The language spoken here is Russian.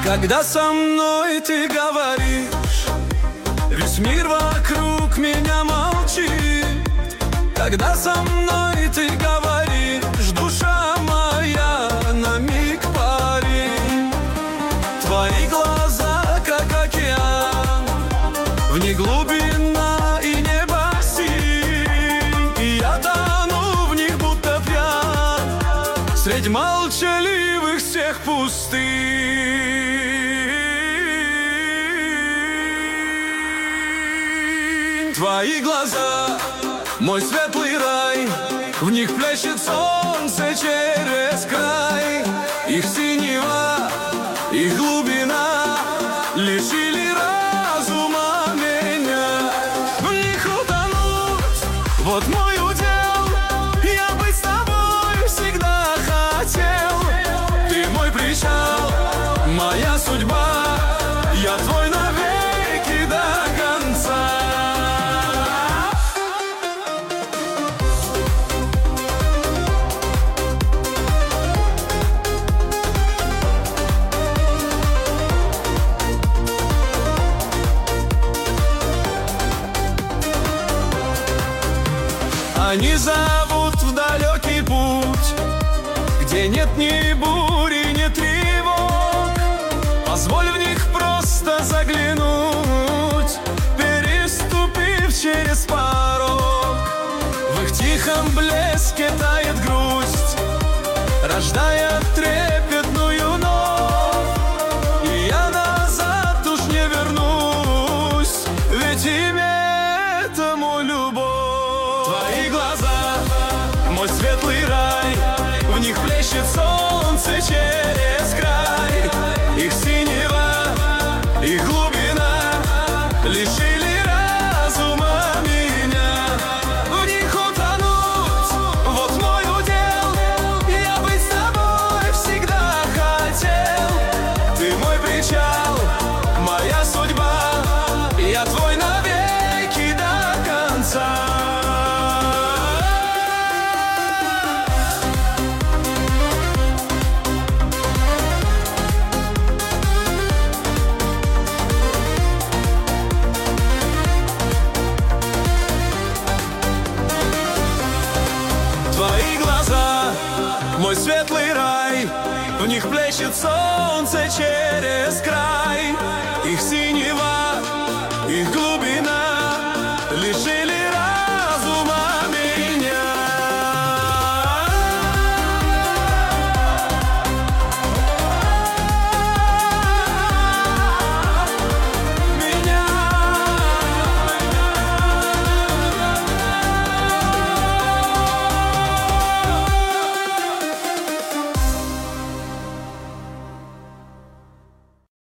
Когда со мной ты говоришь, весь мир вокруг меня молчит. Когда со мной ты говоришь, душа моя на миг парит. Твои глаза, как океан, в них глубина и небо синь. И я тону в них, будто пьян, средь молчаливых всех пустынь. Твои глаза — мой светлый рай, в них плещет солнце через край. Их синева, их глубина лишили разума меня. В них утонуть — вот мой удел. Я быть с тобой всегда хотел. Ты мой причал, моя судьба. Я твой навеки до конца. Они зовут в далекий путь, где нет ни бури, ни тревог. Позволь в них просто заглянуть, переступив через порог. В их тихом блеске тает грусть, рождая трепетную новь. И я назад уж не вернусь, ведь имя этому любовь. Твои глаза — мой светлый рай, в них плещет солнце через край. Их синева, их глубина лишили разума меня. В них утонуть — вот мой удел. Я быть с тобой всегда хотел. Ты мой причал, моя судьба. Я твой навеки до конца. Твои глаза — мой светлый рай, в них плещет солнце через край. Их синева, их глубина лишили